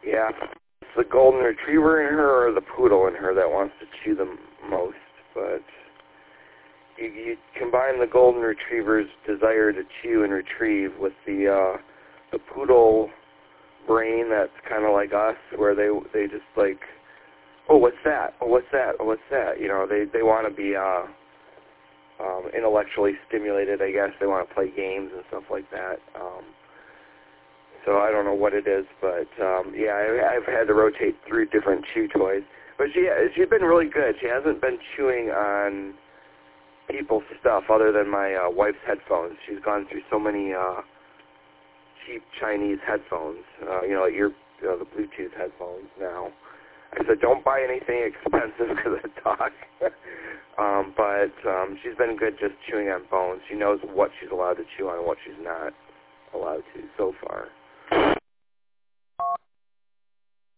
Yeah. It's the golden retriever in her or the poodle in her that wants to chew the most, but you combine the golden retriever's desire to chew and retrieve with the poodle brain that's kind of like us, where they just like, oh, what's that? Oh, what's that? Oh, what's that? You know, they want to be intellectually stimulated, I guess. They want to play games and stuff like that. So I don't know what it is, but yeah, I've had to rotate through different chew toys. But she's been really good. She hasn't been chewing on people's stuff other than my wife's headphones. She's gone through so many cheap Chinese headphones, like the Bluetooth headphones now. I said, don't buy anything expensive because of talk. But she's been good just chewing on bones. She knows what she's allowed to chew on and what she's not allowed to so far.